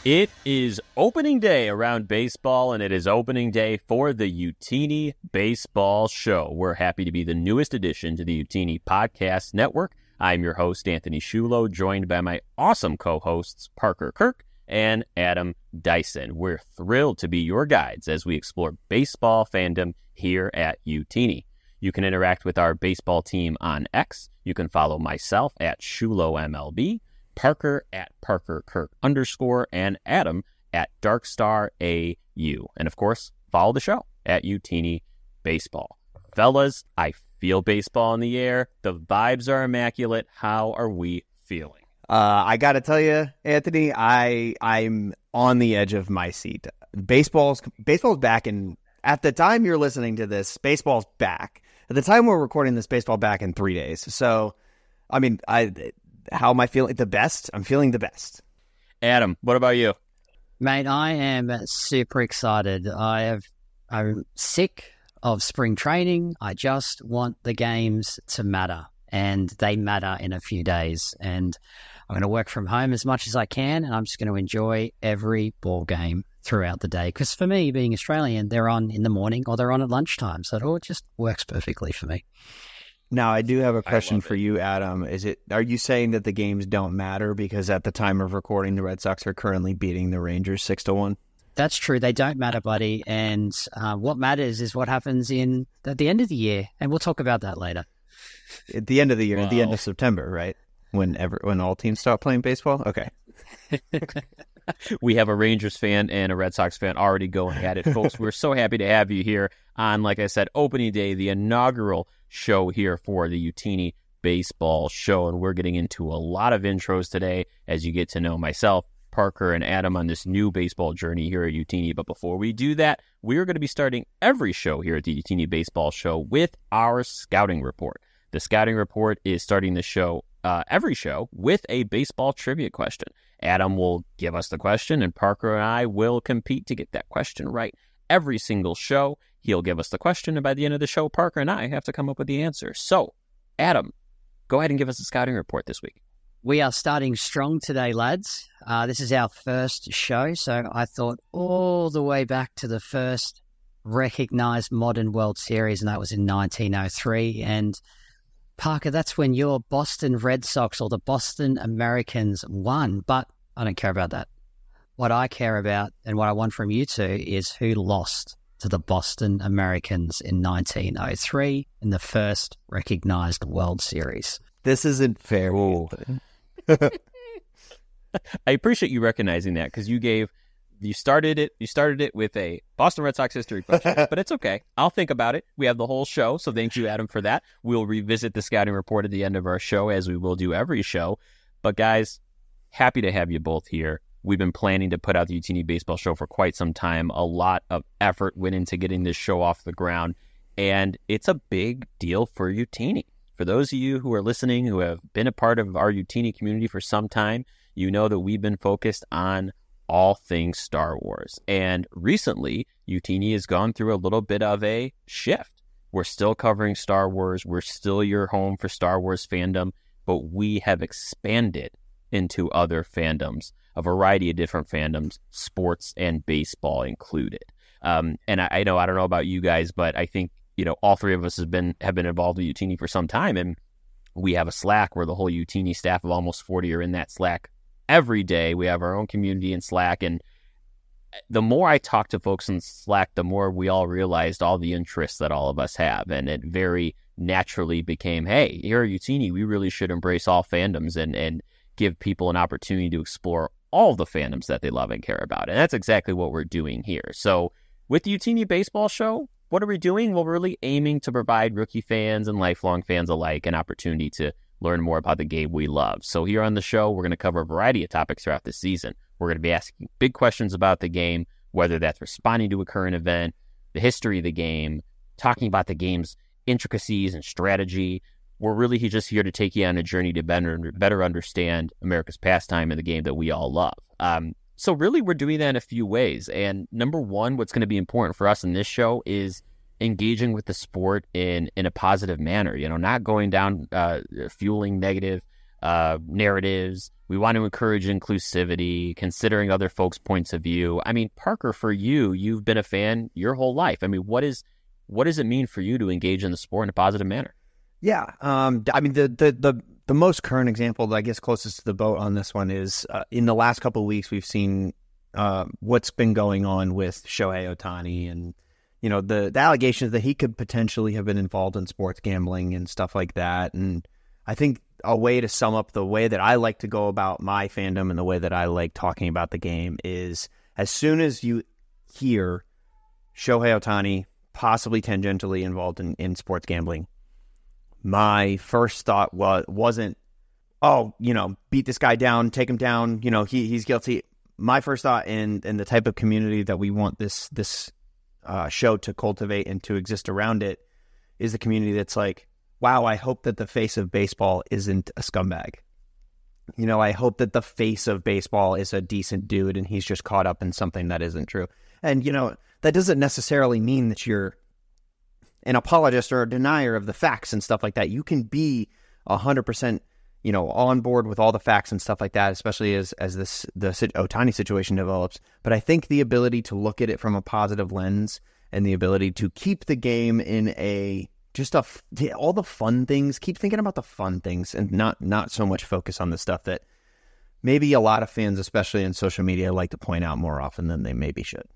It is opening day around baseball, and it is opening day for the Youtini Baseball Show. We're happy to be the newest addition to the Youtini Podcast Network. I'm your host, Anthony Shulo, joined by my awesome co-hosts, Parker Kirk and Adam Dyson. We're thrilled to be your guides as we explore baseball fandom here at Youtini. You can interact with our baseball team on X. You can follow myself at ShuloMLB, Parker at ParkerKirk_, and Adam at DarkstarAU. And of course, follow the show at Youtini Baseball. Fellas, I feel baseball in the air. The vibes are immaculate. How are we feeling? I got to tell you, Anthony, I'm on the edge of my seat. Baseball's back, and at the time you're listening to this, baseball's back. At the time we're recording this, baseball back in 3 days. So, I mean, how am I feeling? The best? I'm feeling the best. Adam, what about you? Mate, I am super excited. I'm sick of spring training. I just want the games to matter, and they matter in a few days. And I'm going to work from home as much as I can, and I'm just going to enjoy every ball game throughout the day. Because for me, being Australian, they're on in the morning or they're on at lunchtime. So it all just works perfectly for me. Now, I do have a question for you, Adam. Are you saying that the games don't matter because at the time of recording, the Red Sox are currently beating the Rangers 6-1? That's true. They don't matter, buddy. And what matters is what happens at the end of the year. And we'll talk about that later. At the end of the year, At the end of September, right? When all teams stop playing baseball? Okay. We have a Rangers fan and a Red Sox fan already going at it, folks. We're so happy to have you here on, like I said, opening day, the inaugural show here for the Youtini Baseball Show. And we're getting into a lot of intros today as you get to know myself, Parker, and Adam on this new baseball journey here at Youtini. But before we do that, we're going to be starting every show here at the Youtini Baseball Show with our scouting report. The scouting report is starting the show, every show, with a baseball trivia question. Adam will give us the question, and Parker and I will compete to get that question right every single show. He'll give us the question, and by the end of the show, Parker and I have to come up with the answer. So, Adam, go ahead and give us a scouting report this week. We are starting strong today, lads. This is our first show, so I thought all the way back to the first recognized modern World Series, and that was in 1903. And Parker, that's when your Boston Red Sox or the Boston Americans won, but I don't care about that. What I care about and what I want from you two is who lost to the Boston Americans in 1903 in the first recognized World Series. This isn't fair. I appreciate you recognizing that because you started it with a Boston Red Sox history question, but it's okay. I'll think about it. We have the whole show, so thank you, Adam, for that. We'll revisit the scouting report at the end of our show, as we will do every show. But guys, happy to have you both here. We've been planning to put out the Youtini Baseball Show for quite some time. A lot of effort went into getting this show off the ground, and it's a big deal for Youtini. For those of you who are listening, who have been a part of our Youtini community for some time, you know that we've been focused on all things Star Wars. And recently, Youtini has gone through a little bit of a shift. We're still covering Star Wars. We're still your home for Star Wars fandom, but we have expanded into other fandoms, a variety of different fandoms, sports and baseball included. And I don't know about you guys, but I think, all three of us have been involved with Youtini for some time, and we have a Slack where the whole Youtini staff of almost 40 are in that Slack every day. We have our own community in Slack, and the more I talk to folks in Slack, the more we all realized all the interests that all of us have, and it very naturally became, hey, here at Youtini, we really should embrace all fandoms and give people an opportunity to explore all the fandoms that they love and care about, and that's exactly what we're doing here. So with the Youtini Baseball Show, what are we doing? Well, we're really aiming to provide rookie fans and lifelong fans alike an opportunity to learn more about the game we love. So here on the show, we're going to cover a variety of topics throughout the season. We're going to be asking big questions about the game, whether that's responding to a current event, the history of the game, talking about the game's intricacies and strategy. We're really just here to take you on a journey to better understand America's pastime and the game that we all love. So really, we're doing that in a few ways. And number one, what's going to be important for us in this show is engaging with the sport in a positive manner, not going down fueling negative narratives, We want to encourage inclusivity, considering other folks' points of view. I mean, Parker, for you, you've been a fan your whole life. I mean, what does it mean for you to engage in the sport in a positive manner? Yeah. I mean, the most current example that I guess closest to the boat on this one is in the last couple of weeks, we've seen what's been going on with Shohei Ohtani and, you know, the allegations that he could potentially have been involved in sports gambling and stuff like that. And I think a way to sum up the way that I like to go about my fandom and the way that I like talking about the game is as soon as you hear Shohei Ohtani possibly tangentially involved in sports gambling, my first thought wasn't, oh, you know, beat this guy down, take him down, you know, he's guilty. My first thought in the type of community that we want this show to cultivate and to exist around it is the community that's like, wow, I hope that the face of baseball isn't a scumbag. You know, I hope that the face of baseball is a decent dude and he's just caught up in something that isn't true. And, you know, that doesn't necessarily mean that you're an apologist or a denier of the facts and stuff like that. You can be 100%, you know, on board with all the facts and stuff like that, especially as the Ohtani situation develops. But I think the ability to look at it from a positive lens and the ability to keep the game in all the fun things, keep thinking about the fun things and not so much focus on the stuff that maybe a lot of fans, especially in social media, like to point out more often than they maybe should.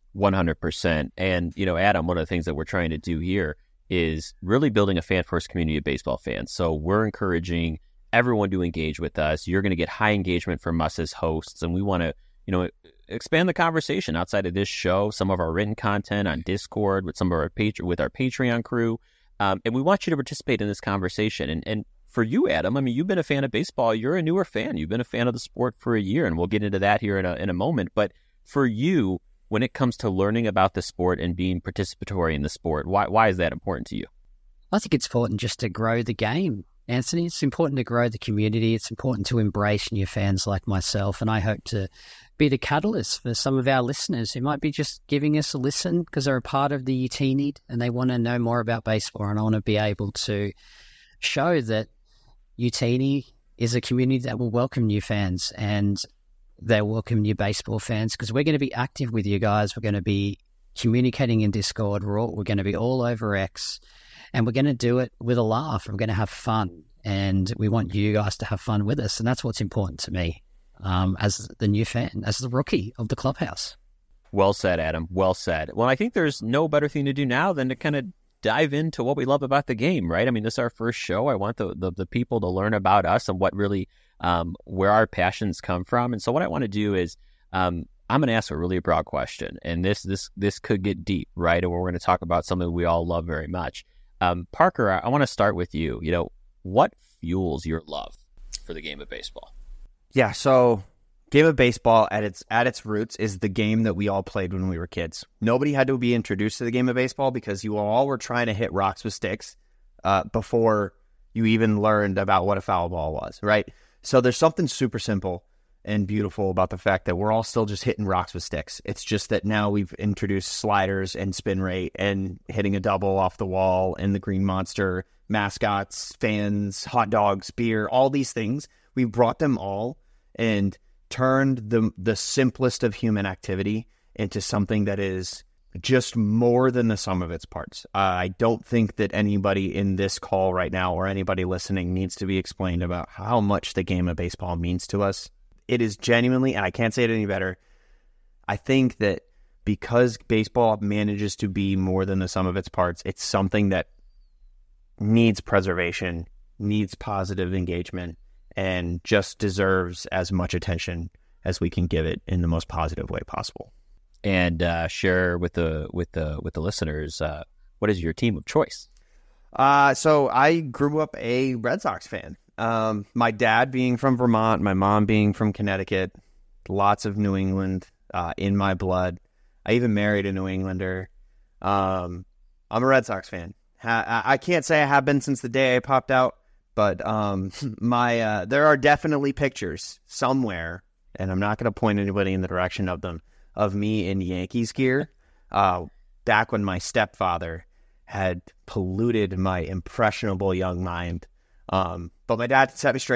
100%. And, you know, Adam, one of the things that we're trying to do here is really building a fan-first community of baseball fans. So we're encouraging everyone to engage with us. You're going to get high engagement from us as hosts, and we want to, you know, expand the conversation outside of this show, some of our written content on Discord with some of our Patreon crew. And we want you to participate in this conversation. And for you, Adam, I mean, you've been a fan of baseball. You're a newer fan. You've been a fan of the sport for a year, and we'll get into that here in a moment. But for you, when it comes to learning about the sport and being participatory in the sport, why is that important to you? I think it's important just to grow the game, Anthony. It's important to grow the community. It's important to embrace new fans like myself. And I hope to be the catalyst for some of our listeners who might be just giving us a listen because they're a part of the UT and they want to know more about baseball. And I want to be able to show that UT is a community that will welcome new fans and they welcome new baseball fans because we're going to be active with you guys. We're going to be communicating in Discord. We're going to be all over X. And we're going to do it with a laugh. We're going to have fun. And we want you guys to have fun with us. And that's what's important to me as the new fan, as the rookie of the clubhouse. Well said, Adam. Well said. Well, I think there's no better thing to do now than to kind of dive into what we love about the game, right? I mean, this is our first show. I want the people to learn about us and what really, where our passions come from. And so what I want to do is I'm going to ask a really broad question. And this could get deep, right? And we're going to talk about something we all love very much. Parker, I want to start with you. You know, what fuels your love for the game of baseball? Yeah, so game of baseball at its roots is the game that we all played when we were kids. Nobody had to be introduced to the game of baseball because you all were trying to hit rocks with sticks before you even learned about what a foul ball was, right? So there's something super simple and beautiful about the fact that we're all still just hitting rocks with sticks. It's just that now we've introduced sliders and spin rate and hitting a double off the wall and the green monster, mascots, fans, hot dogs, beer, all these things. We brought them all and turned the simplest of human activity into something that is just more than the sum of its parts. I don't think that anybody in this call right now or anybody listening needs to be explained about how much the game of baseball means to us. It is genuinely, and I can't say it any better, I think that because baseball manages to be more than the sum of its parts, it's something that needs preservation, needs positive engagement, and just deserves as much attention as we can give it in the most positive way possible. And share with the listeners, what is your team of choice? So I grew up a Red Sox fan. My dad being from Vermont, my mom being from Connecticut, lots of New England in my blood. I even married a New Englander. I'm a Red Sox fan. I can't say I have been since the day I popped out, but there are definitely pictures somewhere, and I'm not going to point anybody in the direction of them, of me in Yankees gear, back when my stepfather had polluted my impressionable young mind. But my dad set me straight.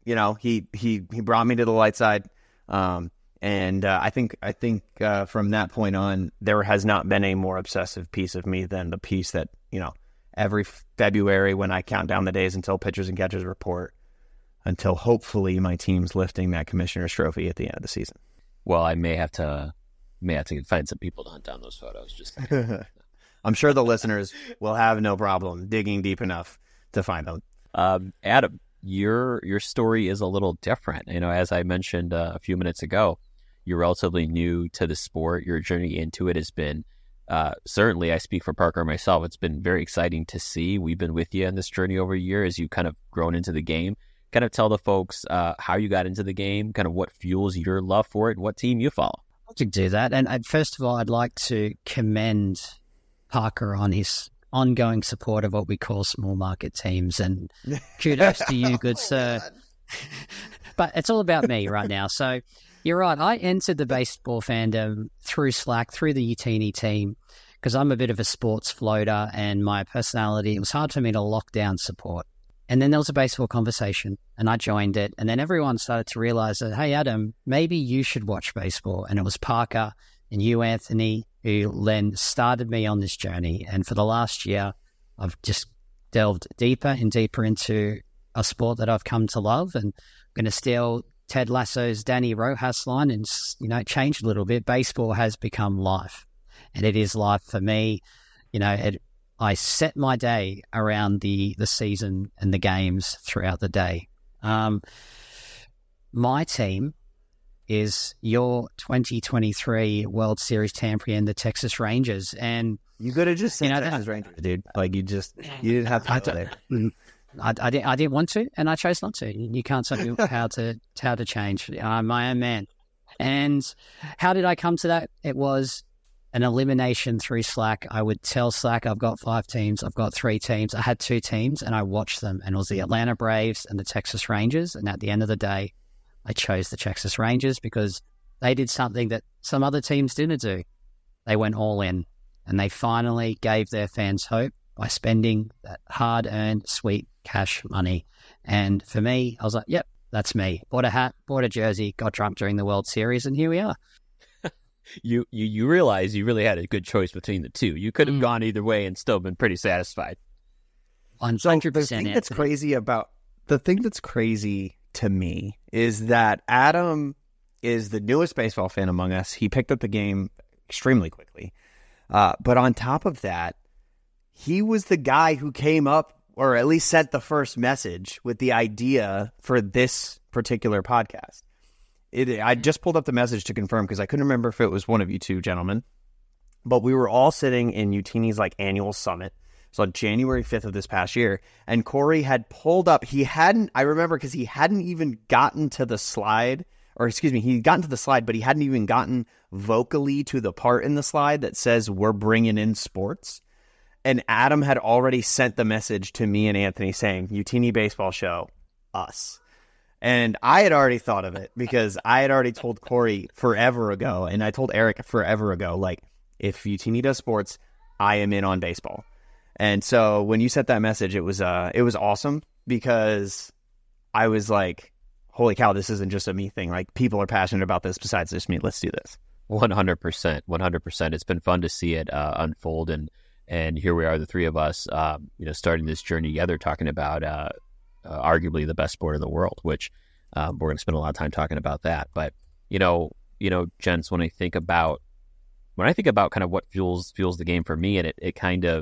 he brought me to the light side. And I think from that point on, there has not been a more obsessive piece of me than the piece that, every February when I count down the days until pitchers and catchers report, until hopefully my team's lifting that commissioner's trophy at the end of the season. Well, I may have to find some people to hunt down those photos. Just I'm sure the listeners will have no problem digging deep enough to find them. Adam, your story is a little different. As I mentioned a few minutes ago, you're relatively new to the sport. Your journey into it has been, certainly I speak for Parker and myself, it's been very exciting to see. We've been with you in this journey over a year as you kind of grown into the game. Kind of tell the folks how you got into the game, kind of what fuels your love for it, and what team you follow. I could do that. And first of all, I'd like to commend Parker on his ongoing support of what we call small market teams. And kudos to you, good sir. But it's all about me right now. So you're right. I entered the baseball fandom through Slack, through the Utini team, because I'm a bit of a sports floater and my personality, it was hard for me to lock down support. And then there was a baseball conversation and I joined it. And then everyone started to realize that, hey, Adam, maybe you should watch baseball. And it was Parker and you, Anthony, who then started me on this journey. And for the last year, I've just delved deeper and deeper into a sport that I've come to love. And I'm going to steal Ted Lasso's Danny Rojas line and, change a little bit. Baseball has become life. And it is life for me. I set my day around the season and the games throughout the day. My team is your 2023 World Series champion, the Texas Rangers. And you could have just said Texas Rangers, dude. Like you didn't have to go there. I didn't want to, and I chose not to. You can't tell me how to change. I'm my own man. And how did I come to that? It was an elimination through Slack. I would tell Slack, I've got 5 teams, I've got 3 teams. I had 2 teams, and I watched them, and it was the Atlanta Braves and the Texas Rangers. And at the end of the day, I chose the Texas Rangers because they did something that some other teams didn't do. They went all in, and they finally gave their fans hope by spending that hard-earned, sweet cash money. And for me, I was like, yep, that's me. Bought a hat, bought a jersey, got drunk during the World Series, and here we are. You realize you really had a good choice between the two. You could have gone either way and still been pretty satisfied. 100%. The thing that's crazy to me is that Adam is the newest baseball fan among us. He picked up the game extremely quickly. But on top of that, he was the guy who came up, or at least sent the first message with the idea for this particular podcast. I just pulled up the message to confirm because I couldn't remember if it was one of you two gentlemen. But we were all sitting in Utini's annual summit. So on January 5th of this past year. And Corey had pulled up. I remember because he hadn't even gotten to the slide. Or excuse me, he'd gotten to the slide, but he hadn't even gotten vocally to the part in the slide that says we're bringing in sports. And Adam had already sent the message to me and Anthony saying, Utini Baseball Show, us. And I had already thought of it because I had already told Corey forever ago, and I told Eric forever ago, if Utini does sports, I am in on baseball. And so when you sent that message, it was awesome because I was like, holy cow, this isn't just a me thing. People are passionate about this besides just me. Let's do this. 100%. 100%. It's been fun to see it unfold. And here we are, the three of us, starting this journey together, talking about arguably the best sport in the world, which we're going to spend a lot of time talking about that. But gents, when I think about kind of what fuels the game for me, and it kind of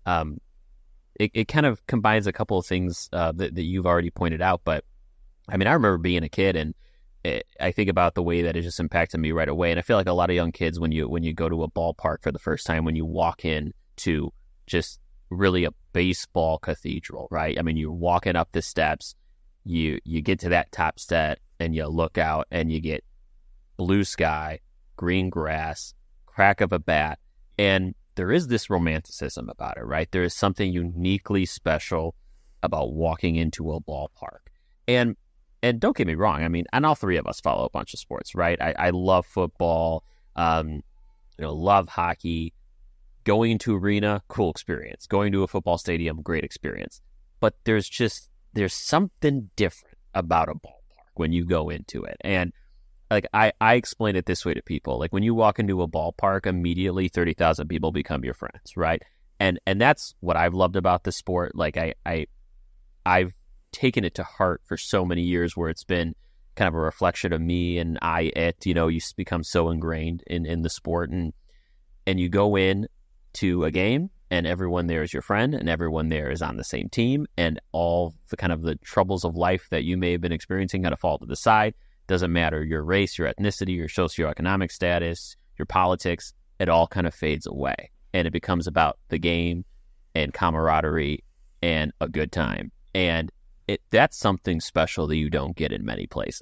combines a couple of things that you've already pointed out. But I mean, I remember being a kid, and I think about the way that it just impacted me right away. And I feel like a lot of young kids, when you go to a ballpark for the first time, when you walk in to just really a baseball cathedral, right? I mean, you're walking up the steps, you get to that top step, and you look out, and you get blue sky, green grass, crack of a bat, and there is this romanticism about it, right? There is something uniquely special about walking into a ballpark. And don't get me wrong, I mean, and all three of us follow a bunch of sports, right? I love football, love hockey. Going into arena, cool experience. Going to a football stadium, great experience. But there's something different about a ballpark when you go into it. And like I explain it this way to people. Like when you walk into a ballpark, immediately 30,000 people become your friends, right? And that's what I've loved about the sport. Like I've taken it to heart for so many years, where it's been kind of a reflection of me and it, you become so ingrained in the sport, and you go in to a game and everyone there is your friend and everyone there is on the same team, and all the kind of the troubles of life that you may have been experiencing kind of fall to the side. Doesn't matter your race, your ethnicity, your socioeconomic status, your politics, it all kind of fades away. And it becomes about the game and camaraderie and a good time. And that's something special that you don't get in many places.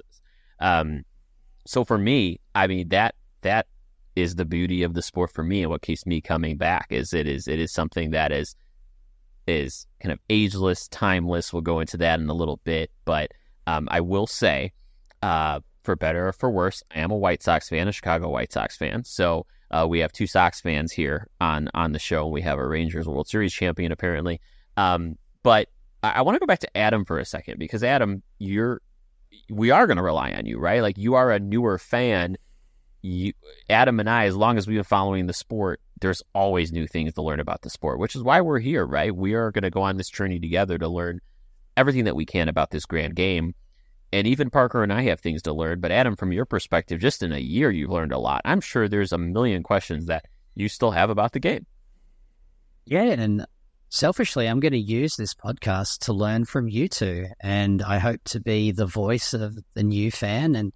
So for me, I mean, that is the beauty of the sport for me, and what keeps me coming back is it is something that is kind of ageless, timeless. We'll go into that in a little bit, but I will say, for better or for worse, I am a White Sox fan, a Chicago White Sox fan. So we have two Sox fans here on the show. We have a Rangers World Series champion, apparently. But I want to go back to Adam for a second, because Adam, we are going to rely on you, right? Like, you are a newer fan. Adam and I, as long as we've been following the sport, there's always new things to learn about the sport, which is why we're here, right? We are going to go on this journey together to learn everything that we can about this grand game. And even Parker and I have things to learn. But Adam, from your perspective, just in a year, you've learned a lot. I'm sure there's a million questions that you still have about the game. Yeah, and selfishly, I'm going to use this podcast to learn from you two. And I hope to be the voice of the new fan. And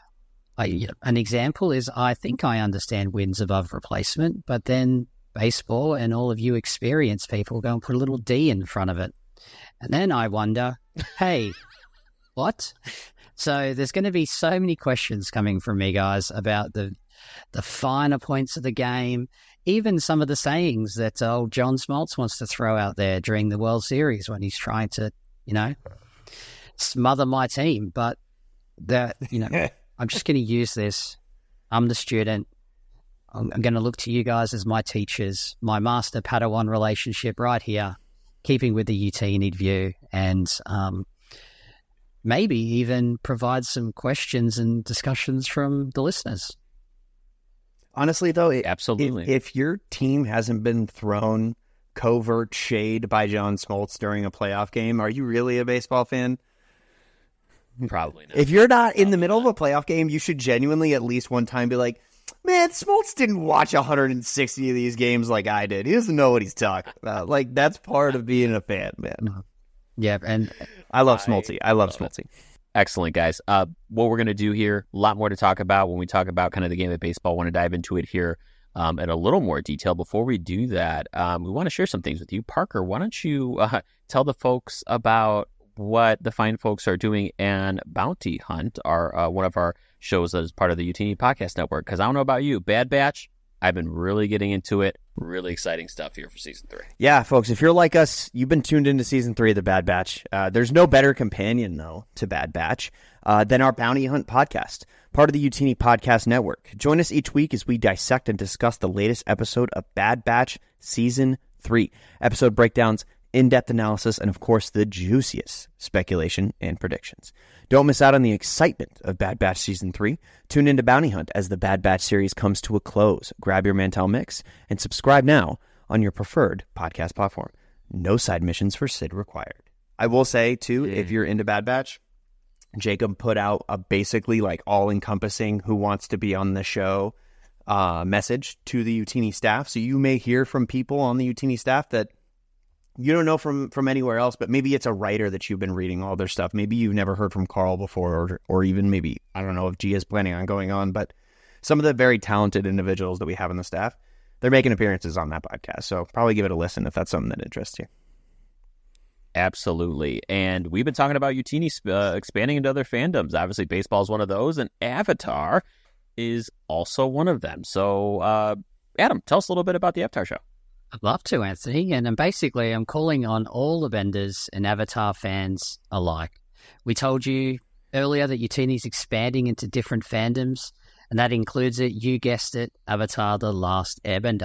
an example is, I think I understand wins above replacement, but then baseball and all of you experienced people go and put a little D in front of it. And then I wonder, hey, what? So there's going to be so many questions coming from me, guys, about the finer points of the game, even some of the sayings that old John Smoltz wants to throw out there during the World Series when he's trying to, smother my team. But I'm just going to use this. I'm the student. I'm going to look to you guys as my teachers, my master Padawan relationship right here, keeping with the UT view, and maybe even provide some questions and discussions from the listeners. Honestly, though, absolutely. If your team hasn't been thrown covert shade by John Smoltz during a playoff game, are you really a baseball fan? Probably not. If you're not in the middle of a playoff game, you should genuinely at least one time be like, man, Smoltz didn't watch 160 of these games like I did. He doesn't know what he's talking about. Like, that's part of being a fan, man. Yeah, and I love Smoltzy. I love Smoltzy. Excellent, guys. What we're going to do here, a lot more to talk about when we talk about kind of the game of baseball. I want to dive into it here in a little more detail. Before we do that, we want to share some things with you. Parker, why don't you tell the folks about what the fine folks are doing and Bounty Hunt, are one of our shows that is part of the UTN Podcast Network. Because I don't know about you, Bad Batch, I've been really getting into it. Really exciting stuff here for Season 3. Yeah, folks, if you're like us, you've been tuned into Season 3 of The Bad Batch. There's no better companion, though, to Bad Batch than our Bounty Hunt podcast, part of the UTN Podcast Network. Join us each week as we dissect and discuss the latest episode of Bad Batch Season 3. Episode breakdowns, in-depth analysis, and of course the juiciest speculation and predictions. Don't miss out on the excitement of Bad Batch Season 3. Tune into Bounty Hunt as the Bad Batch series comes to a close. Grab your Mantel mix and subscribe now on your preferred podcast platform. No side missions for Sid required. I will say, too, if you're into Bad Batch, Jacob put out a basically like all-encompassing who wants to be on the show message to the UTN staff. So you may hear from people on the UTN staff that you don't know from anywhere else, but maybe it's a writer that you've been reading all their stuff. Maybe you've never heard from Carl before, or even maybe, I don't know if Gia's planning on going on, but some of the very talented individuals that we have on the staff, they're making appearances on that podcast. So probably give it a listen if that's something that interests you. Absolutely. And we've been talking about UTN expanding into other fandoms. Obviously, baseball is one of those, and Avatar is also one of them. So, Adam, tell us a little bit about the Avatar show. I'd love to, Anthony. And basically, I'm calling on all the vendors and Avatar fans alike. We told you earlier that UTN is expanding into different fandoms, and that includes it, you guessed it, Avatar: The Last Airbender.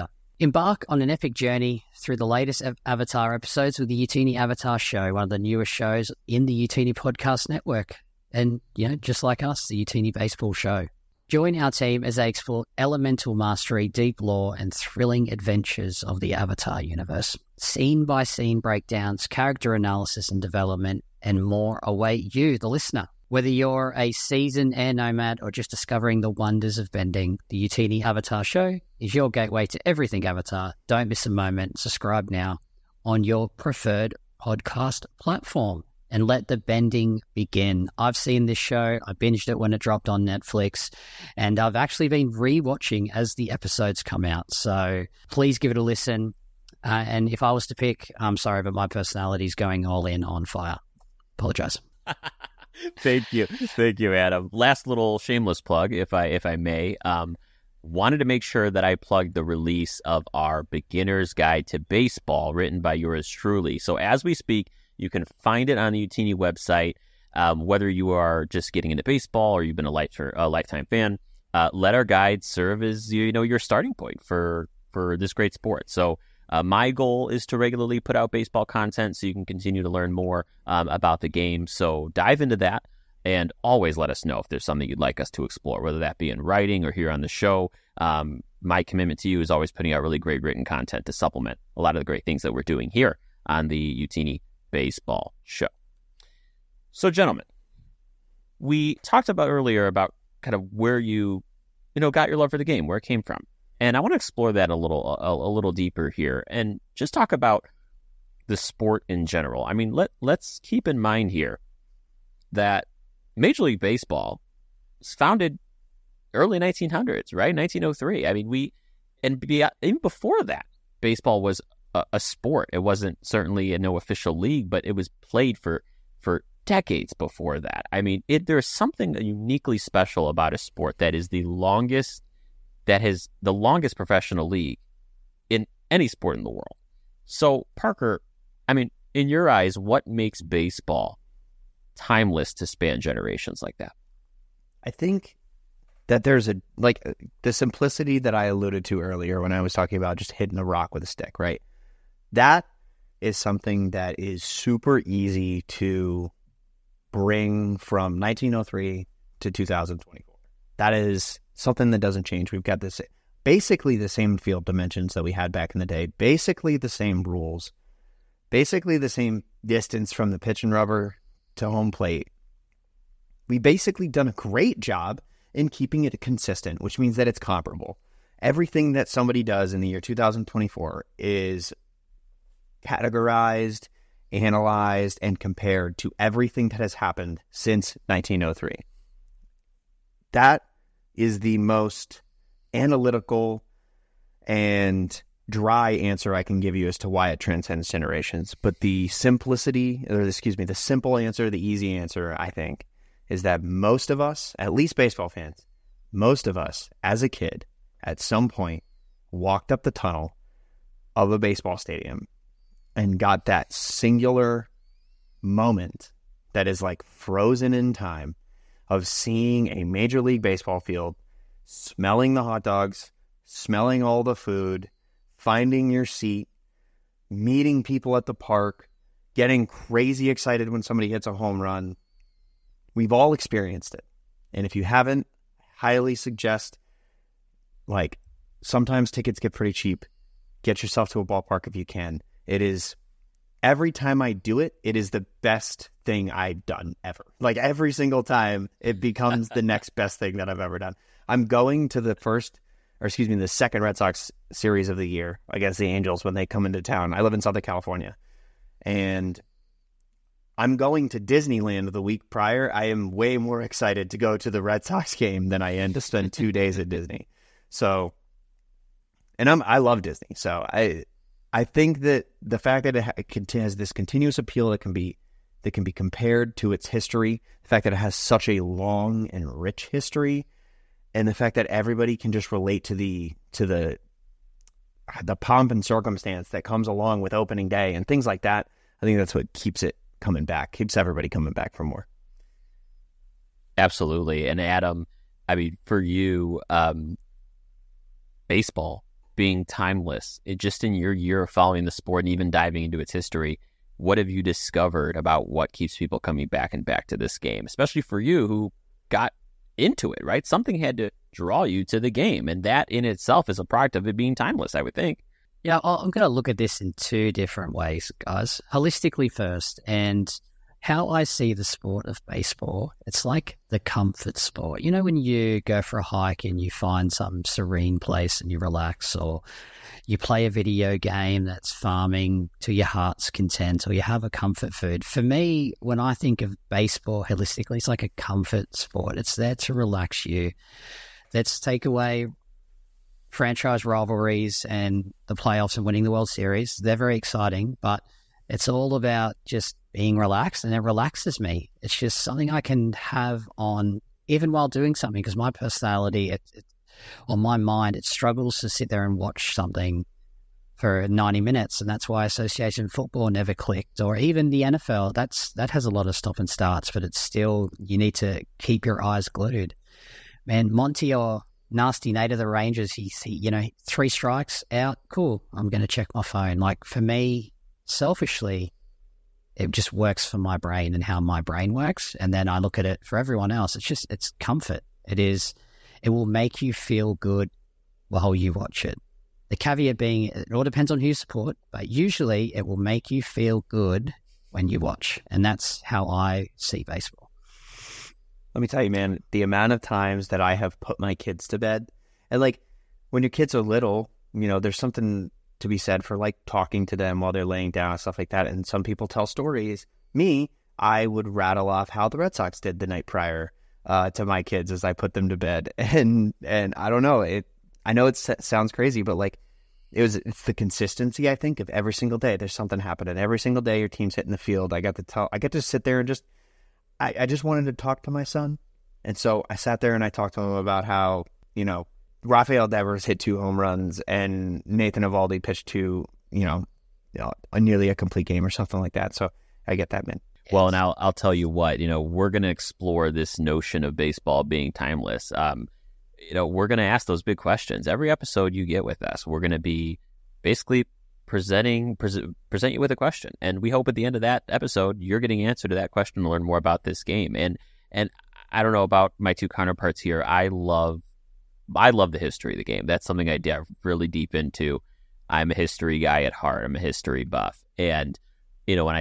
Embark on an epic journey through the latest Avatar episodes with the Utini Avatar Show, one of the newest shows in the Utini Podcast Network. And, just like us, the Utini Baseball Show. Join our team as they explore elemental mastery, deep lore, and thrilling adventures of the Avatar universe. Scene-by-scene breakdowns, character analysis and development, and more await you, the listener. Whether you're a seasoned air nomad or just discovering the wonders of bending, the Utini Avatar Show is your gateway to everything Avatar. Don't miss a moment. Subscribe now on your preferred podcast platform and let the bending begin. I've seen this show. I binged it when it dropped on Netflix, and I've actually been rewatching as the episodes come out. So please give it a listen. And if I was to pick, I'm sorry, but my personality is going all in on fire. Apologize. Thank you, Adam. Last little shameless plug, if I may. Wanted to make sure that I plugged the release of our Beginner's Guide to Baseball, written by yours truly. So as we speak, you can find it on the Utini website. Whether you are just getting into baseball or you've been a lifetime fan, let our guide serve as your starting point for this great sport. So my goal is to regularly put out baseball content so you can continue to learn more about the game. So dive into that and always let us know if there's something you'd like us to explore, whether that be in writing or here on the show. My commitment to you is always putting out really great written content to supplement a lot of the great things that we're doing here on the Utini Baseball Show. So, gentlemen, we talked about earlier about kind of where you got your love for the game, where it came from. And I want to explore that a little deeper here and just talk about the sport in general. I mean, let's keep in mind here that Major League Baseball was founded early 1900s, right? 1903. I mean, even before that, baseball was a sport. It wasn't certainly no official league, but it was played for decades before that. I mean, there's something uniquely special about a sport that is the longest professional league in any sport in the world. So, Parker, I mean, in your eyes, what makes baseball timeless to span generations like that? I think that there's the simplicity that I alluded to earlier when I was talking about just hitting a rock with a stick, right? That is something that is super easy to bring from 1903 to 2024. That is something that doesn't change. We've got this basically the same field dimensions that we had back in the day, basically the same rules, basically the same distance from the pitch and rubber to home plate. We basically done a great job in keeping it consistent, which means that it's comparable. Everything that somebody does in the year 2024 is categorized, analyzed, and compared to everything that has happened since 1903. That is the most analytical and dry answer I can give you as to why it transcends generations. But the simple answer, the easy answer, I think, is that most of us, at least baseball fans, most of us as a kid at some point walked up the tunnel of a baseball stadium and got that singular moment that is like frozen in time of seeing a Major League Baseball field, smelling the hot dogs, smelling all the food, finding your seat, meeting people at the park, getting crazy excited when somebody hits a home run. We've all experienced it. And if you haven't, highly suggest, sometimes tickets get pretty cheap. Get yourself to a ballpark if you can. It is, every time I do it, it is the best thing I've done ever. Every single time, it becomes the next best thing that I've ever done. I'm going to the second Red Sox series of the year against the Angels when they come into town. I live in Southern California. And I'm going to Disneyland the week prior. I am way more excited to go to the Red Sox game than I am to spend 2 days at Disney. So, and I love Disney. So I think that the fact that it has this continuous appeal that can be compared to its history, the fact that it has such a long and rich history, and the fact that everybody can just relate to the pomp and circumstance that comes along with opening day and things like that, I think that's what keeps it coming back, keeps everybody coming back for more. Absolutely. And Adam, I mean, for you, baseball being timeless, just in your year of following the sport and even diving into its history, what have you discovered about what keeps people coming back and back to this game, especially for you who got into it, right? Something had to draw you to the game, and that in itself is a product of it being timeless, I would think. Yeah, I'm going to look at this in two different ways, guys. Holistically first, and how I see the sport of baseball, it's like the comfort sport. You know, when you go for a hike and you find some serene place and you relax, or you play a video game that's farming to your heart's content, or you have a comfort food. For me, when I think of baseball holistically, it's like a comfort sport. It's there to relax you. Let's take away franchise rivalries and the playoffs and winning the World Series. They're very exciting, but it's all about just being relaxed, and it relaxes me. It's just something I can have on even while doing something, because my personality, on my mind, it struggles to sit there and watch something for 90 minutes, and that's why association football never clicked, or even the NFL. That has a lot of stop and starts, but it's still, you need to keep your eyes glued. Man, Monty or Nasty Nate of the Rangers, he 3 strikes out, cool, I'm going to check my phone. Like, for me, selfishly, it just works for my brain and how my brain works. And then I look at it for everyone else. It's comfort. It will make you feel good while you watch it. The caveat being, it all depends on who you support, but usually it will make you feel good when you watch. And that's how I see baseball. Let me tell you, man, the amount of times that I have put my kids to bed, and like when your kids are little, there's something to be said for like talking to them while they're laying down and stuff like that. And some people tell stories. I would rattle off how the Red Sox did the night prior to my kids as I put them to bed. And I don't know, I know it sounds crazy, but like it's the consistency, I think, of every single day. There's something happening every single day. Your team's hitting the field. I get to sit there and I just wanted to talk to my son. And so I sat there and I talked to him about how, Rafael Devers hit 2 home runs and Nathan Eovaldi pitched 2, nearly a complete game or something like that. So I get that, man. Well, and I'll tell you what, we're going to explore this notion of baseball being timeless. We're going to ask those big questions. Every episode you get with us, we're going to be basically present you with a question. And we hope at the end of that episode, you're getting answer to that question to learn more about this game. And I don't know about my 2 counterparts here. I love the history of the game. That's something I dive really deep into. I'm a history guy at heart. I'm a history buff. And, when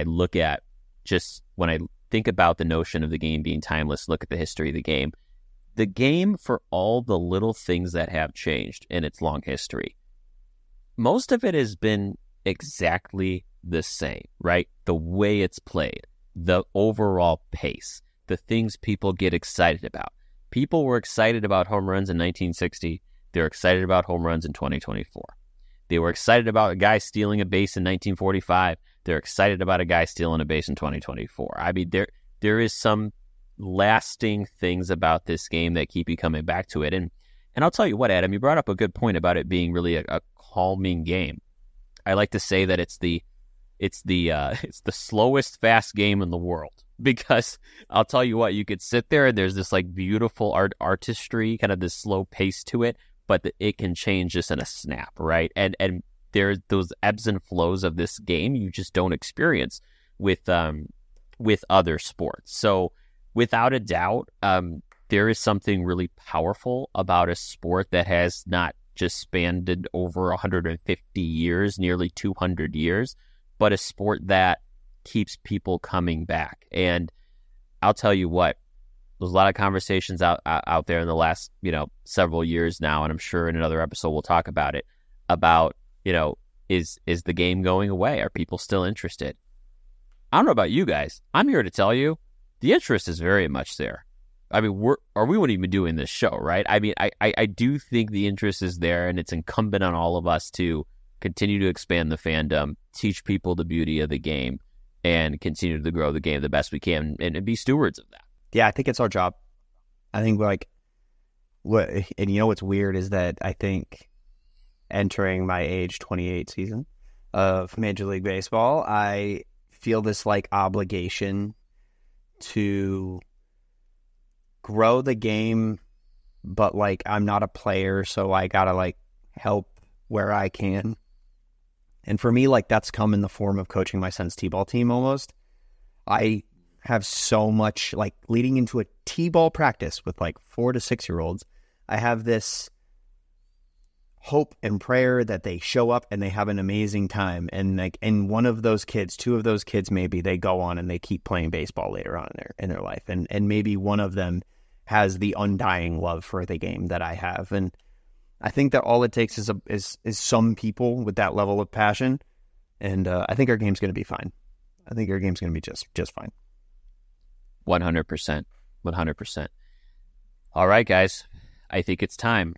I think about the notion of the game being timeless, look at the history of the game, for all the little things that have changed in its long history, most of it has been exactly the same, right? The way it's played, the overall pace, the things people get excited about. People were excited about home runs in 1960. They're excited about home runs in 2024. They were excited about a guy stealing a base in 1945. They're excited about a guy stealing a base in 2024. I mean, there is some lasting things about this game that keep you coming back to it. And I'll tell you what, Adam, you brought up a good point about it being really a calming game. I like to say that it's the slowest fast game in the world, because I'll tell you what, you could sit there and there's this like beautiful artistry, kind of this slow pace to it, but it can change just in a snap, right? And there's those ebbs and flows of this game you just don't experience with other sports. So without a doubt, there is something really powerful about a sport that has not just spanned over 150 years, nearly 200 years, but a sport that keeps people coming back. And I'll tell you what, there's a lot of conversations out there in the last, several years now, and I'm sure in another episode we'll talk about it, about, is the game going away? Are people still interested? I don't know about you guys. I'm here to tell you the interest is very much there. I mean, we wouldn't even be doing this show, right? I mean, I do think the interest is there, and it's incumbent on all of us to continue to expand the fandom, teach people the beauty of the game, and continue to grow the game the best we can, and be stewards of that. Yeah, I think it's our job. I think what's weird is that I think entering my age 28 season of Major League Baseball, I feel this like obligation to grow the game, but like I'm not a player, so I gotta like help where I can. And for me, like, that's come in the form of coaching my son's t-ball team almost. I have so much, like, leading into a t-ball practice with like 4 to 6 year olds, I have this hope and prayer that they show up and they have an amazing time. And like, and one of those kids, 2 of those kids, maybe they go on and they keep playing baseball later on in their life. And maybe one of them has the undying love for the game that I have. And I think that all it takes is some people with that level of passion. And I think our game's going to be fine. I think our game's going to be just fine. 100%. 100%. All right, guys. I think it's time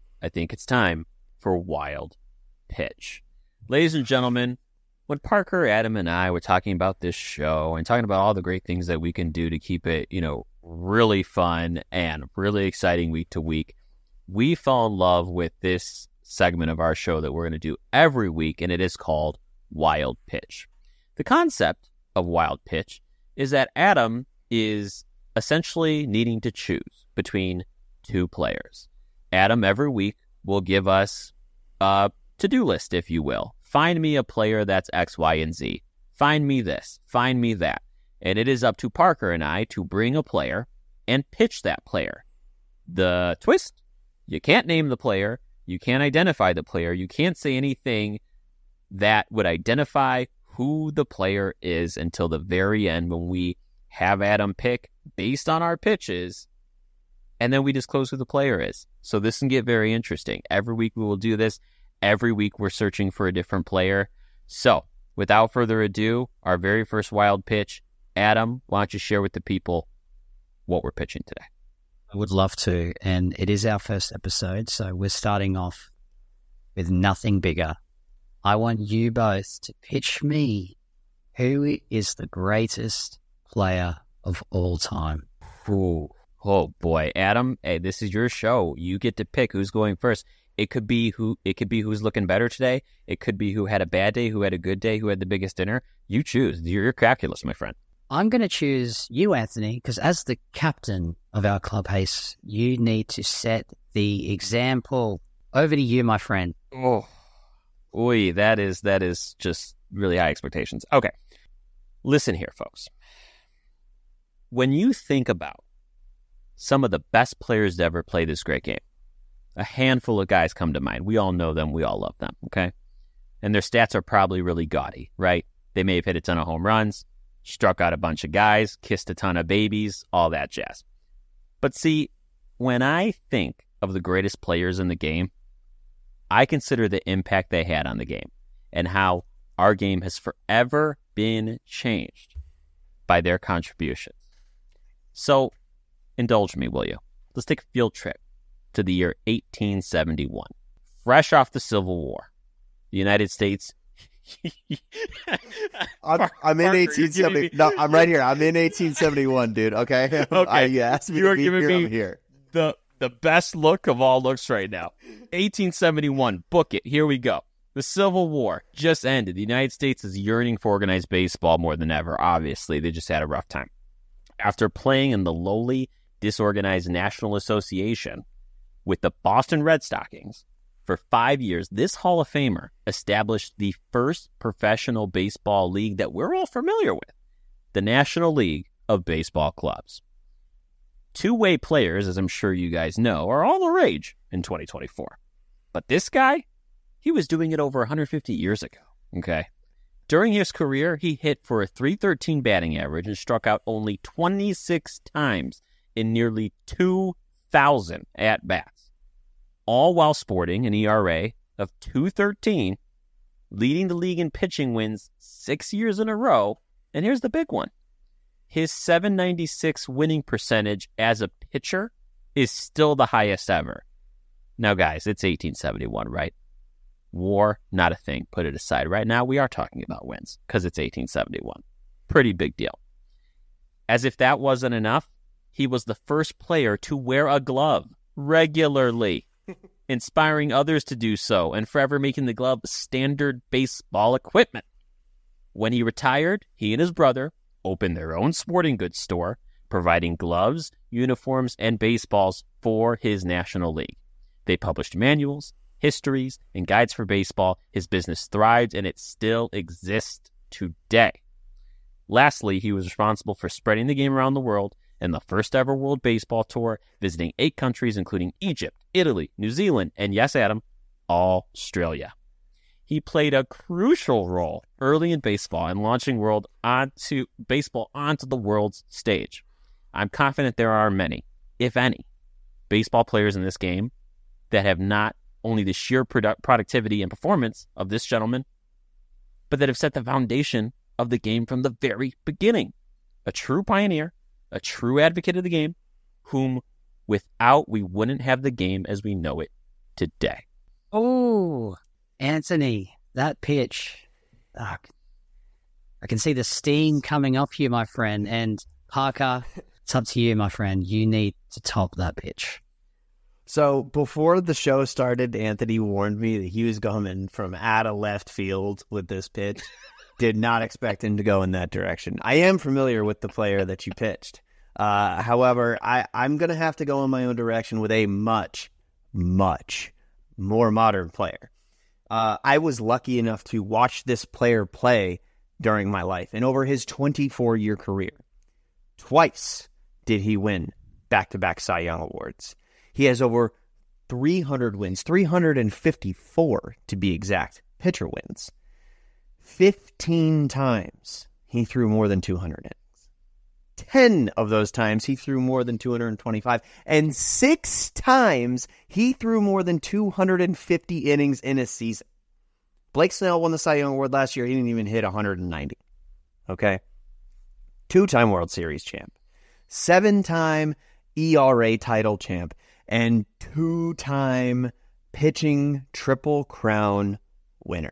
for Wild Pitch. Ladies and gentlemen, when Parker, Adam, and I were talking about this show and talking about all the great things that we can do to keep it, really fun and really exciting week to week, we fell in love with this segment of our show that we're going to do every week, and it is called Wild Pitch. The concept of Wild Pitch is that Adam is essentially needing to choose between 2 players. Adam every week will give us a to-do list, if you will. Find me a player that's X, Y, and Z. Find me this. Find me that. And it is up to Parker and I to bring a player and pitch that player. The twist? You can't name the player. You can't identify the player. You can't say anything that would identify who the player is until the very end when we have Adam pick based on our pitches, and then we disclose who the player is. So this can get very interesting. Every week we will do this. Every week we're searching for a different player. So without further ado, our very first Wild Pitch. Adam, why don't you share with the people what we're pitching today? I would love to, and it is our first episode, so we're starting off with nothing bigger. I want you both to pitch me who is the greatest player of all time. Ooh. Oh boy, Adam, hey, this is your show. You get to pick who's going first. It could be who's looking better today. It could be who had a bad day, who had a good day, who had the biggest dinner. You choose. You're calculus, my friend. I'm going to choose you, Anthony, because as the captain of our club, Hayes, you need to set the example. Over to you, my friend. Oh, oy, that is just really high expectations. Okay, listen here, folks. When you think about some of the best players to ever play this great game, a handful of guys come to mind. We all know them. We all love them, okay? And their stats are probably really gaudy, right? They may have hit a ton of home runs, struck out a bunch of guys, kissed a ton of babies, all that jazz. But see, when I think of the greatest players in the game, I consider the impact they had on the game and how our game has forever been changed by their contributions. So, indulge me, will you? Let's take a field trip to the year 1871. Fresh off the Civil War, the United States. I'm in 1870. No, I'm right here. I'm in 1871, dude. Okay. Okay. You asked me You are to be giving here. me I'm here. the best look of all looks right now. 1871. Book it. Here we go. The Civil War just ended. The United States is yearning for organized baseball more than ever. Obviously, they just had a rough time. After playing in the lowly, disorganized National Association with the Boston Red Stockings for 5 years, this Hall of Famer established the first professional baseball league that we're all familiar with, the National League of Baseball Clubs. Two-way players, as I'm sure you guys know, are all the rage in 2024. But this guy, he was doing it over 150 years ago, okay? During his career, he hit for a .313 batting average and struck out only 26 times in nearly 2,000 at-bats, all while sporting an ERA of .213, leading the league in pitching wins 6 years in a row. And here's the big one. His .796 winning percentage as a pitcher is still the highest ever. Now, guys, it's 1871, right? War, not a thing. Put it aside. Right now, we are talking about wins because it's 1871. Pretty big deal. As if that wasn't enough, he was the first player to wear a glove regularly, inspiring others to do so and forever making the glove standard baseball equipment. When he retired, he and his brother opened their own sporting goods store, providing gloves, uniforms, and baseballs for his National League. They published manuals, histories, and guides for baseball, his business thrived and it still exists today. Lastly, he was responsible for spreading the game around the world in the first ever World Baseball Tour, visiting 8 countries including Egypt, Italy, New Zealand, and yes, Adam, Australia. He played a crucial role early in baseball in launching baseball onto the world's stage. I'm confident there are many, if any, baseball players in this game that have not only the sheer productivity and performance of this gentleman, but that have set the foundation of the game from the very beginning. A true pioneer, a true advocate of the game, whom without we wouldn't have the game as we know it today. Oh, Anthony, that pitch. I can see the steam coming off you, my friend. And Parker, it's up to you, my friend. You need to top that pitch. So before the show started, Anthony warned me that he was coming from out of left field with this pitch. Did not expect him to go in that direction. I am familiar with the player that you pitched. However, I'm going to have to go in my own direction with a much, much more modern player. I was lucky enough to watch this player play during my life and over his 24-year career. Twice did he win back-to-back Cy Young Awards. He has over 300 wins, 354 to be exact, pitcher wins. 15 times he threw more than 200 innings. 10 of those times he threw more than 225. And 6 times he threw more than 250 innings in a season. Blake Snell won the Cy Young Award last year. He didn't even hit 190. Okay? 2-time World Series champ. 7-time ERA title champ. And 2-time pitching Triple Crown winner.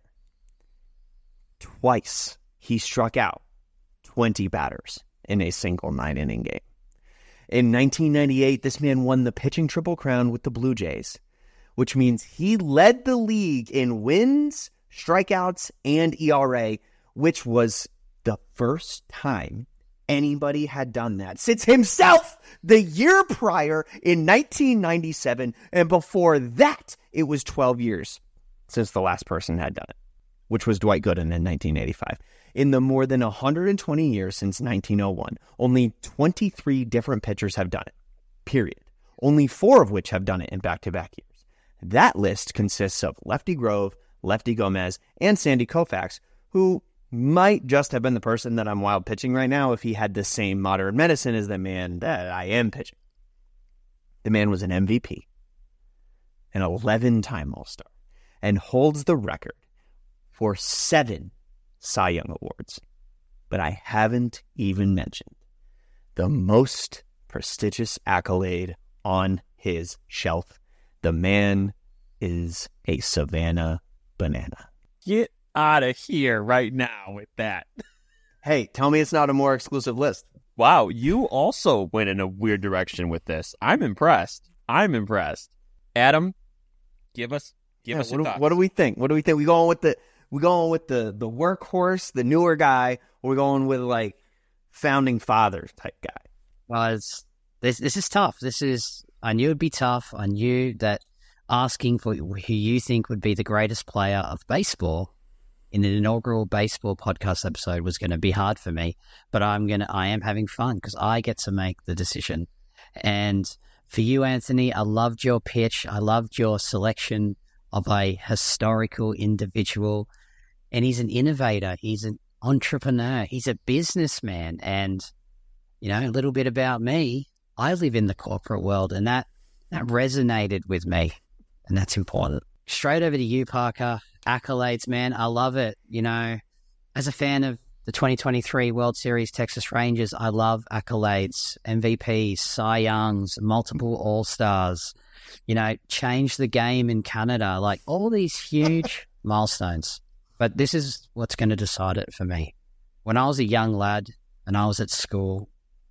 Twice he struck out 20 batters in a single 9-inning game. In 1998, this man won the pitching Triple Crown with the Blue Jays, which means he led the league in wins, strikeouts, and ERA, which was the first time anybody had done that since himself the year prior in 1997, and before that, it was 12 years since the last person had done it, which was Dwight Gooden in 1985. In the more than 120 years since 1901, only 23 different pitchers have done it, period. Only 4 of which have done it in back-to-back years. That list consists of Lefty Grove, Lefty Gomez, and Sandy Koufax, who might just have been the person that I'm wild pitching right now if he had the same modern medicine as the man that I am pitching. The man was an MVP, an 11-time All-Star, and holds the record for 7 Cy Young Awards. But I haven't even mentioned the most prestigious accolade on his shelf. The man is a Savannah banana. Get out of here right now with that. Hey, tell me it's not a more exclusive list. Wow, you also went in a weird direction with this. I'm impressed. Adam, give us your thoughts. What do we think? We going with the workhorse, the newer guy, or we going with like founding father type guy? Well, this is tough. I knew it'd be tough. I knew that asking for who you think would be the greatest player of baseball in an inaugural baseball podcast episode was going to be hard for me, but I am having fun because I get to make the decision. And for you, Anthony, I loved your pitch. I loved your selection of a historical individual, and he's an innovator. He's an entrepreneur. He's a businessman. And, a little bit about me, I live in the corporate world, and that resonated with me, and that's important. Straight over to you, Parker. Accolades, man. I love it. As a fan of the 2023 World Series Texas Rangers, I love accolades, MVPs, Cy Youngs, multiple All-Stars, change the game in Canada, like all these huge milestones. But this is what's going to decide it for me. When I was a young lad and I was at school,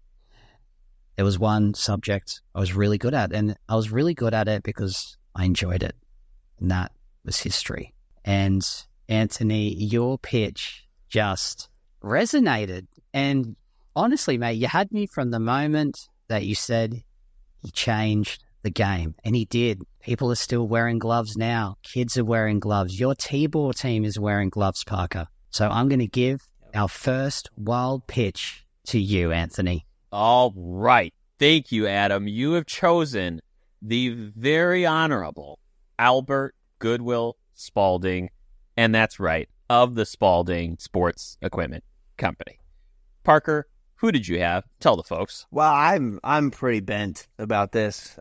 there was one subject I was really good at, and I was really good at it because I enjoyed it, and that was history. And Anthony, your pitch just resonated. And honestly, mate, you had me from the moment that you said he changed the game. And he did. People are still wearing gloves now. Kids are wearing gloves. Your T-ball team is wearing gloves, Parker. So I'm going to give our first wild pitch to you, Anthony. All right. Thank you, Adam. You have chosen the very honorable Albert Goodwill Spalding, and that's right, of the Spalding Sports Equipment Company. Parker, who did you have? Tell the folks. Well, I'm pretty bent about this.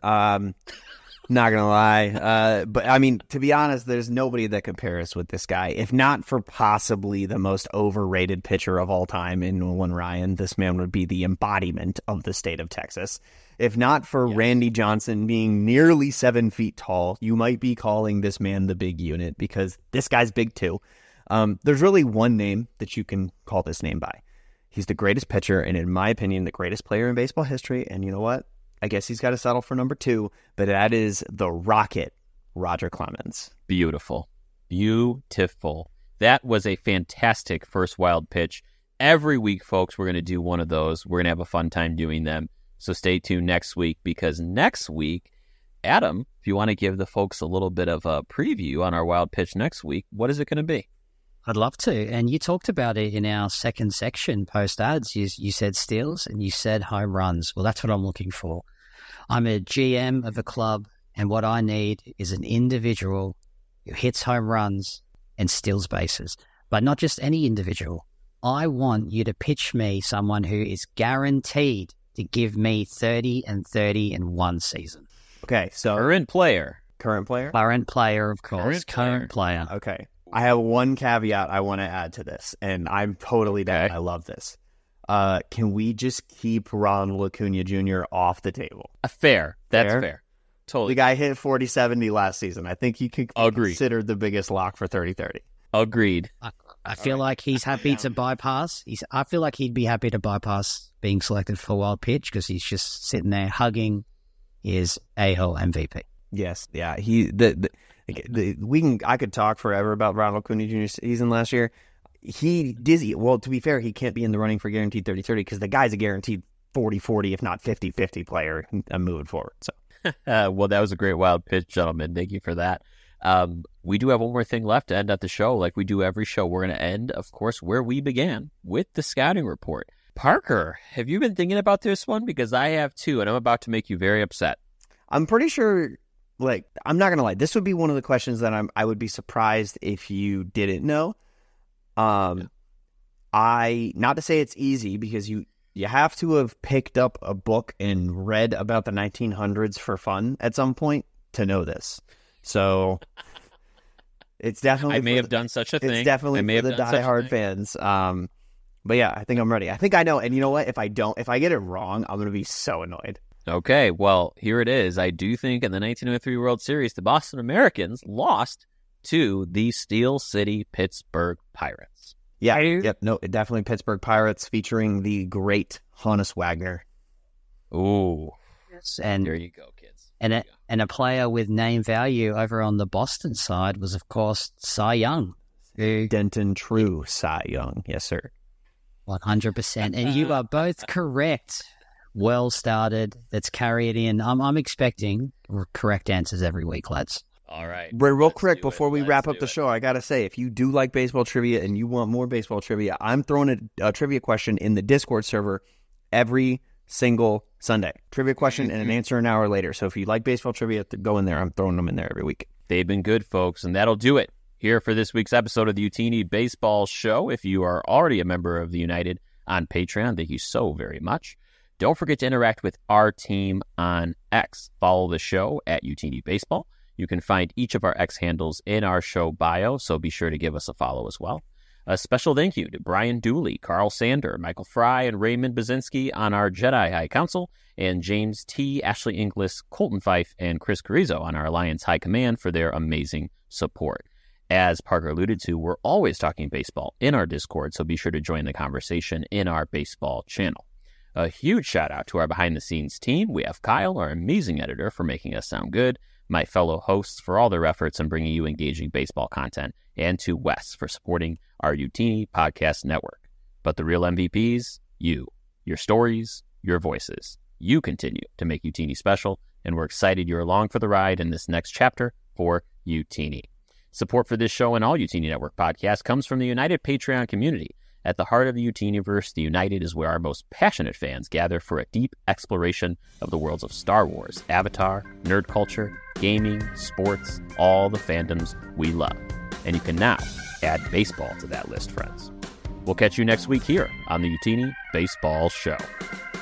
Not gonna lie, but I mean, to be honest, there's nobody that compares with this guy. If not for possibly the most overrated pitcher of all time in Nolan Ryan, this man would be the embodiment of the state of Texas. If not for Randy Johnson being nearly 7 feet tall, you might be calling this man the big unit, because this guy's big too. There's really one name that you can call this name by. He's the greatest pitcher, and in my opinion, the greatest player in baseball history. And you know what? I guess he's got to settle for number 2, but that is the Rocket, Roger Clemens. Beautiful. Beautiful. That was a fantastic first wild pitch. Every week, folks, we're going to do one of those. We're going to have a fun time doing them. So stay tuned next week, because next week, Adam, if you want to give the folks a little bit of a preview on our wild pitch next week, what is it going to be? I'd love to. And you talked about it in our second section post ads. You said steals and you said home runs. Well, that's what I'm looking for. I'm a GM of a club, and what I need is an individual who hits home runs and steals bases. But not just any individual. I want you to pitch me someone who is guaranteed to give me 30 and 30 in one season. Okay, so Current player. Current player? Current player, of course. Current player. Okay. I have one caveat I want to add to this, and I'm totally down. Okay. I love this. Can we just keep Ronald Acuna Jr. off the table? Fair. That's Fair? fair. The Totally. guy hit 40-70 last season. I think he could be Agreed. considered the biggest lock for 30-30. Agreed. I feel like he's happy to bypass. I feel like he'd be happy to bypass being selected for wild pitch, because he's just sitting there hugging his AL MVP. Yes, yeah. I could talk forever about Ronald Acuna Jr.'s season last year. Well, to be fair, he can't be in the running for guaranteed 30-30 because the guy's a guaranteed 40-40, if not 50-50 player moving forward. So, Well, that was a great wild pitch, gentlemen. Thank you for that. We do have one more thing left to end at the show. Like we do every show, we're going to end, of course, where we began, with the scouting report. Parker, have you been thinking about this one? Because I have too, and I'm about to make you very upset. I'm pretty sure, like, I'm not going to lie, this would be one of the questions that I would be surprised if you didn't know. Not to say it's easy, because you have to have picked up a book and read about the 1900s for fun at some point to know this. So it's definitely I may have done such a thing. It's definitely I may for have the done such a diehard thing. fans. But yeah, I think I'm ready. I think I know. And you know what? If I get it wrong, I'm going to be so annoyed. Okay, well, here it is. I do think in the 1903 World Series, the Boston Americans lost to the Steel City Pittsburgh Pirates. Yeah, yep, no, definitely Pittsburgh Pirates featuring the great Honus Wagner. Ooh, And there you go, kids. And a player with name value over on the Boston side was, of course, Cy Young. Who, Denton True Cy Young. Yes, sir. 100%. And you are both correct. Well started. Let's carry it in. I'm expecting correct answers every week, lads. All right. Real Let's quick, do it. before we Let's wrap up do the it. show, I got to say, if you do like baseball trivia and you want more baseball trivia, I'm throwing a trivia question in the Discord server every single Sunday. Trivia question and an answer an hour later. So if you like baseball trivia, go in there. I'm throwing them in there every week. They've been good, folks, and that'll do it here for this week's episode of the Utini Baseball Show. If you are already a member of the United on Patreon, thank you so very much. Don't forget to interact with our team on X. Follow the show at Utini Baseball. You can find each of our X handles in our show bio, so be sure to give us a follow as well. A special thank you to Brian Dooley, Carl Sander, Michael Fry, and Raymond Bazinski on our Jedi High Council, and James T., Ashley Inglis, Colton Fife, and Chris Carrizo on our Alliance High Command for their amazing support. As Parker alluded to, we're always talking baseball in our Discord, so be sure to join the conversation in our baseball channel. A huge shout out to our behind-the-scenes team. We have Kyle, our amazing editor, for making us sound good, my fellow hosts for all their efforts in bringing you engaging baseball content, and to Wes for supporting our Utini Podcast Network. But the real MVPs, you, your stories, your voices. You continue to make Utini special, and we're excited you're along for the ride in this next chapter for Utini. Support for this show and all Utini Network podcasts comes from the United Patreon community. At the heart of the Utiniverse, the United is where our most passionate fans gather for a deep exploration of the worlds of Star Wars, Avatar, nerd culture, gaming, sports, all the fandoms we love. And you can now add baseball to that list, friends. We'll catch you next week here on the Utini Baseball Show.